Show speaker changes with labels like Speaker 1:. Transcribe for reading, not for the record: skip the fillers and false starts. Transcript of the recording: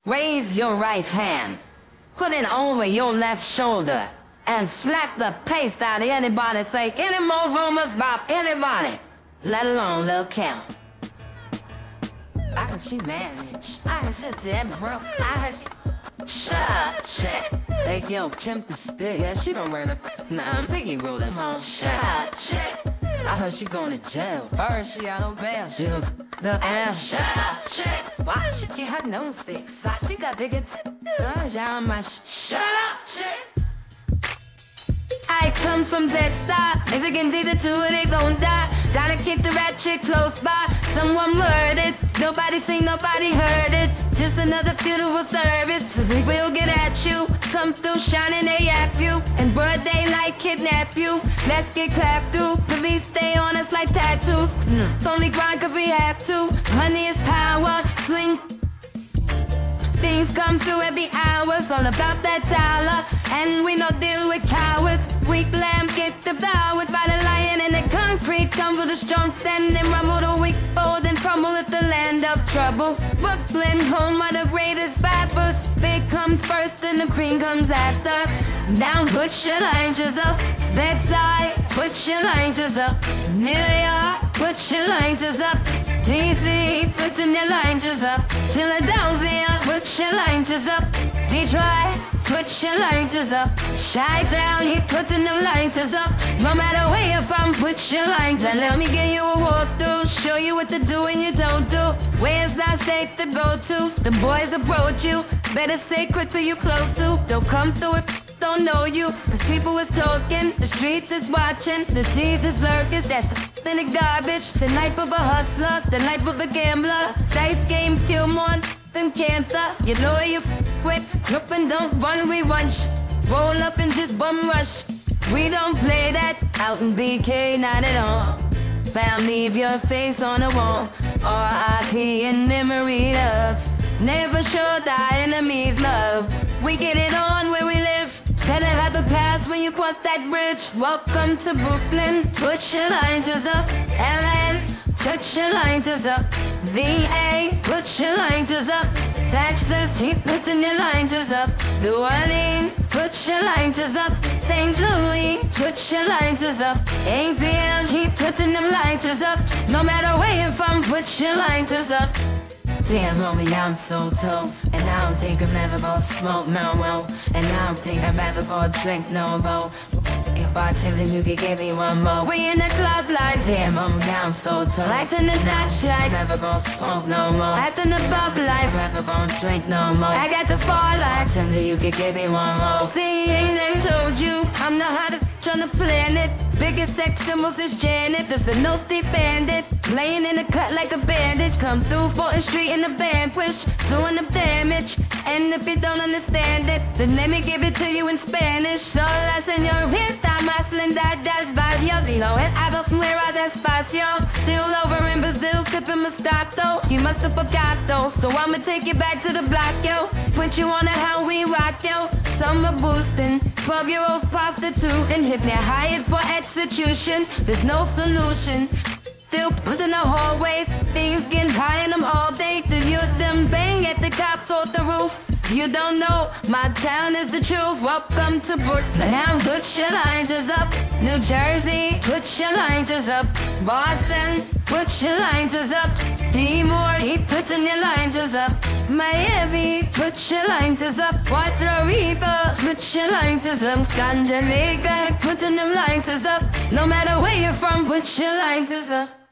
Speaker 1: Raise your right hand, put it over your left shoulder, and slap the paste out of anybody. Say any more rumors about anybody, let alone Lil' Kim. I heard she married. I heard she dead broke. I heard she... Shut up, shit. They yo, Kim the spit. Yeah, she don't wear the... Nah, Biggie ruled them home. Shut up, shit. I heard she going to jail. Heard she out on bail. She the ass. Shut up, shit. Why does she get her nose fixed? She got bigger on my shut up, shit. I come from Dead-Star. As you can see, the two of they gon' die. Gotta keep the ratchet close by. Someone murdered. Nobody seen, nobody heard it. Just another funeral service. So we will get at you. Come through shining, they yap you. And broad daylight kidnap you. Let's get clapped through. Police stay on us like tattoos. It's only grind cause we have to. Money is power. Sling. Things come through every hour, it's all about that dollar. And we no deal with cowards. Weak lamb get devoured by the lion in the concrete. Come with a strong standing, rumble the weak, bold and tumble at the land of trouble. Brooklyn, home of the greatest rappers. Big comes first and the cream comes after. Down, put your lines up. That's right, put your lines up. New York, put your lines up. DC, put your lines up. Philadelphia, put your lines up. Detroit, put your lines up. Chi-Town, he putting them lines up. No matter where you're from, put your lines up. Let me get you a walkthrough, show you what to do and you don't do. Where's not safe to go to? The boys approach you, better say quick who you close to. Don't come through it, don't know you. Cause people is talking, the streets is watching. The G's is lurkers, that's the in the garbage. The life of a hustler, the life of a gambler. Dice games kill more than cancer. You know you with, look and don't run, we run. Roll up and just bum rush. We don't play that out in BK, not at all. Fam, leave your face on the wall. R.I.P. in memory of. Never show thy enemies love. We get it on where we live. Better have a pass when you cross that bridge. Welcome to Brooklyn. Put your lines up. LA, put your lines up. VA, put your lines up. Texas, keep putting your lines up. New Orleans, put your lines up. St. Louis, put your lines up. ATL, keep putting them lines up. No matter where you're from, put your lines up. Damn, homie, I'm so tough. And I don't think I'm ever gonna smoke no more. And I don't think I'm ever gonna drink no more. If bartender, you could give me one more. We in the club like, damn, homie, I'm so tough. Lights in the Dutch light, never gonna smoke no more. Lights in the bub light, never gonna drink no more. I got the spotlight, tender, you could give me one more. See, ain't I told you, I'm the hottest on the planet. Biggest sex symbols is Janet. There's a no thief bandit, laying in the cut like a bandage. Come through Fulton Street in the vanquish, doing the damage. And if you don't understand it, then let me give it to you in Spanish. Sola señorita, más linda del barrio. Dijo el ave fuera despacio. Still over in Brazil, sipping Moscato. You must have forgot though, so I'ma take you back to the block, yo. Put you on a how we rock, yo. Summer boosting, 12-year-olds prostitute, and hit me hired for execution. There's no solution. Still in the hallways, things getting high in them all day. To use them bang at the cops off the roof. You don't know, my town is the truth. Welcome to Brooklyn. Now put your lines up. New Jersey, put your lines up. Boston, put your lines up. D-Moore, he putting your lines up. Miami, put your lines up. Puerto Rico, put your lines up. Jamaica, putting them lines up. No matter where you're from, put your lines up.